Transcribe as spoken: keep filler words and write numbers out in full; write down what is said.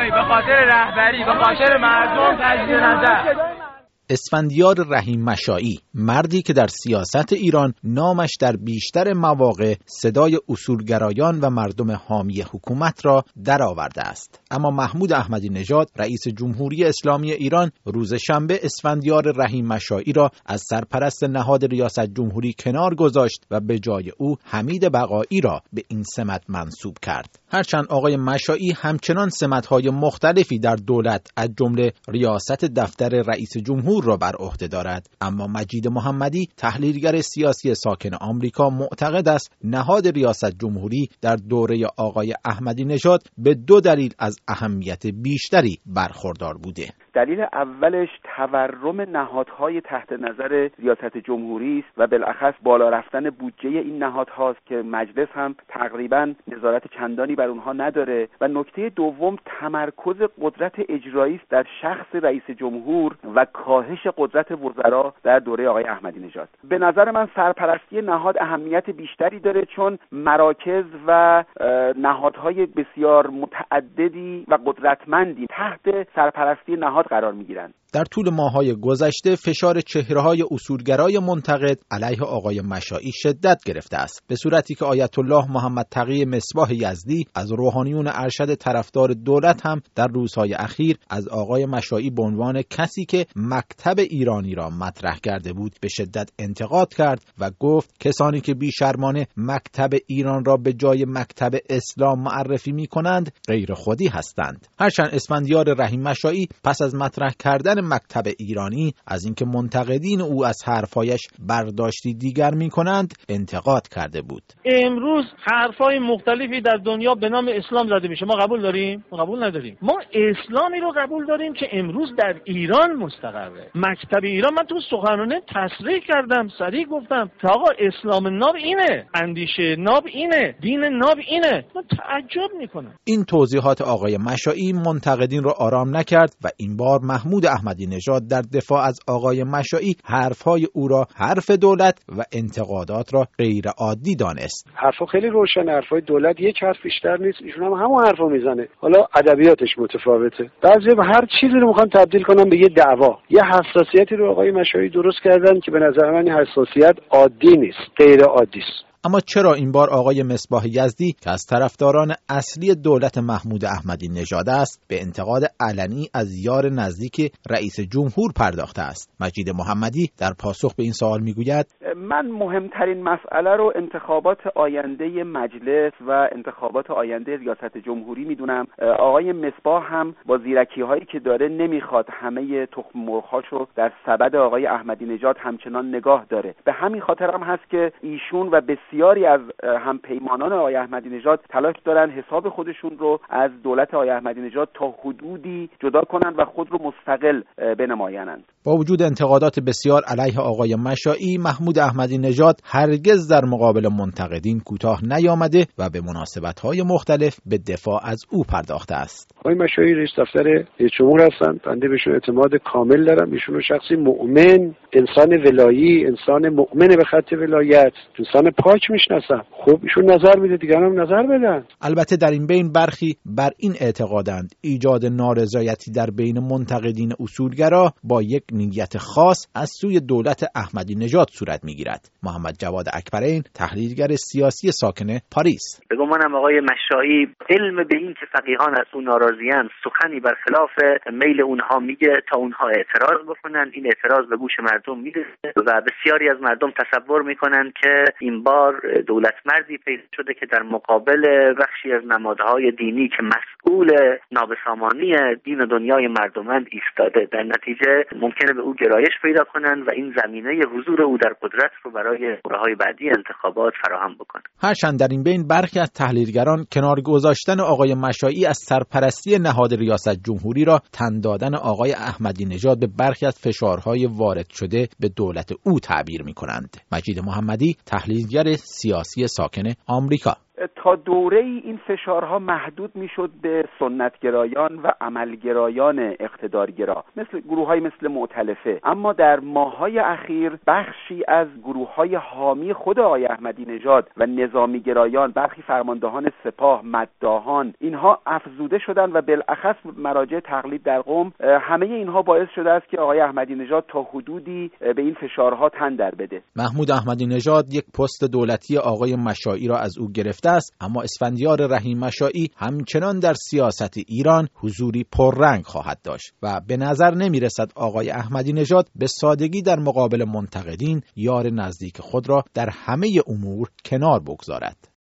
به خاطر رهبری، به خاطر مردم تجدید نظر. اسفندیار رحیم مشائی، مردی که در سیاست ایران نامش در بیشتر مواقع صدای اصولگرایان و مردم حامی حکومت را درآورده است. اما محمود احمدی نژاد، رئیس جمهوری اسلامی ایران، روز شنبه اسفندیار رحیم مشائی را از سرپرست نهاد ریاست جمهوری کنار گذاشت و به جای او حمید بقایی را به این سمت منصوب کرد. هرچند آقای مشائی همچنان سمت‌های مختلفی در دولت از جمله ریاست دفتر رئیس جمهور را بر عهده دارد، اما مجید محمدی، تحلیلگر سیاسی ساکن آمریکا، معتقد است نهاد ریاست جمهوری در دوره آقای احمدی نژاد به دو دلیل از اهمیت بیشتری برخوردار بوده. دلیل اولش تورم نهادهای تحت نظر ریاست جمهوری است و بالاخص بالا رفتن بودجه این نهادهاست که مجلس هم تقریبا نظارت چندانی بر اونها نداره. و نکته دوم تمرکز قدرت اجرایی است در شخص رئیس جمهور و کاهش قدرت وزرا در دوره آقای احمدی نژاد. به نظر من سرپرستی نهاد اهمیت بیشتری داره، چون مراکز و نهادهای بسیار متعددی و قدرتمندی تحت سرپرستی نهاد قرار میگیرند. در طول ماه‌های گذشته فشار چهره‌های اصولگرای منتقد علیه آقای مشائی شدت گرفته است، به صورتی که آیت الله محمد تقی مصباح یزدی از روحانیون ارشد طرفدار دولت هم در روزهای اخیر از آقای مشائی به عنوان کسی که مکتب ایرانی را مطرح کرده بود به شدت انتقاد کرد و گفت کسانی که بیشرمانه مکتب ایران را به جای مکتب اسلام معرفی می‌کنند غیر خودی هستند. هرچند اسفندیار رحیم مشائی پس از مطرح کردن مکتب ایرانی از اینکه منتقدین او از حرفایش برداشتی دیگر می‌کنند انتقاد کرده بود. امروز حرفای مختلفی در دنیا به نام اسلام زده میشه، ما قبول داریم؟ ما قبول نداریم. ما اسلامی رو قبول داریم که امروز در ایران مستقره. مکتب ایران، من تو سخنرانی تصریح کردم، صریح گفتم که آقا اسلام ناب اینه، اندیشه ناب اینه، دین ناب اینه. من تعجب میکنم. این توضیحات آقای مشائی منتقدین رو آرام نکرد و این بار محمود احمدی نژاد در دفاع از آقای مشائی حرفهای او را حرف دولت و انتقادات را غیر عادی دانست. حرفا خیلی روشن، حرفای دولت یک حرف بیشتر نیست، ایشون هم همون حرفو میزنه. حالا ادبیاتش متفاوته. بعضیا هر چیزی رو میخوان تبدیل کنن به یه دعوا. یه حساسیتی رو آقای مشائی درست کردن که به نظر من این حساسیت عادی نیست، غیر عادی است. اما چرا این بار آقای مصباح یزدی که از طرفداران اصلی دولت محمود احمدی نژاد است به انتقاد علنی از یار نزدیک رئیس جمهور پرداخته است؟ مجید محمدی در پاسخ به این سوال میگوید من مهمترین مسئله رو انتخابات آینده مجلس و انتخابات آینده ریاست جمهوری میدونم. آقای مصباح هم با زیرکی هایی که داره نمیخواد همه تخم مرغ‌هاشو در سبد آقای احمدی نژاد همچنان نگاه داره. به همین خاطر هم هست که ایشون و بسیاری از همپیمانان آقای احمدی نژاد تلاش دارن حساب خودشون رو از دولت آقای احمدی نژاد تا حدودی جدا کنند و خود رو مستقل بنمایانند. با وجود انتقادات بسیار علیه آقای مشائی، محمود احمدی نژاد هرگز در مقابل منتقدین کوتاه نیامده و به مناسبت‌های مختلف به دفاع از او پرداخته است. آقای مشائی رئیس دفتر رئیس جمهور هستند، بنده بهشون اعتماد کامل دارم. ایشون شخصی مؤمن، انسان ولایی، انسان مؤمن به خط ولایت، انسان پاک میشناسم. خب ایشون نظر میده، دیگران هم نظر بدن. البته در این بین برخی بر این اعتقادند ایجاد نارضایتی در بین منتقدین اصولگرا با یک نیت خاص از سوی دولت احمدی نژاد صورت میگیرد. محمد جواد اکبرین، تحلیلگر سیاسی ساکن پاریس: به گمانم آقای مشائی علم به این که فقیهان از اون ناراضیان سخنی برخلاف میل اونها میگه تا اونها اعتراض بکنن. این اعتراض به گوش مردم میرسه و بسیاری از مردم تصور میکنن که این بار دولت مردی پیدا شده که در مقابل بخشی از نمادهای دینی که مسئول نابسامانی دین و دنیای مردمند ایستاده. در نتیجه ممکنه به او گرایش پیدا کنن و این زمینه حضور او در قدرت رو برای دوره‌های بعدی انتخابات فراهم بکنن. هرچند در این بین برخی از تحلیلگران کنار گذاشتن آقای مشائی از سرپرستی نهاد ریاست جمهوری را تن دادن آقای احمدی نژاد به برخی از فشارهای وارد شده به دولت او تعبیر می‌کنند. مجید محمدی، تحلیلگر سیاسی ساکن آمریکا: تا دوره ای این فشارها محدود میشد به سنتگرایان و عملگرایان اقتدارگرا، مثل گروه‌های مثل مؤتلفه. اما در ماه‌های اخیر بخشی از گروه‌های حامی خود آقای احمدی نژاد و نظامیگرایان، برخی فرماندهان سپاه، مداحان، اینها افزوده شدند و بالاخص مراجع تقلید در قم، همه اینها باعث شده است که آقای احمدی نژاد تا حدودی به این فشارها تن در بده. محمود احمدی نژاد یک پست دولتی آقای مشائی را از او گرفته است، اما اسفندیار رحیم مشائی همچنان در سیاست ایران حضوری پررنگ خواهد داشت و به نظر نمی رسد آقای احمدی نژاد به سادگی در مقابل منتقدین یار نزدیک خود را در همه امور کنار بگذارد.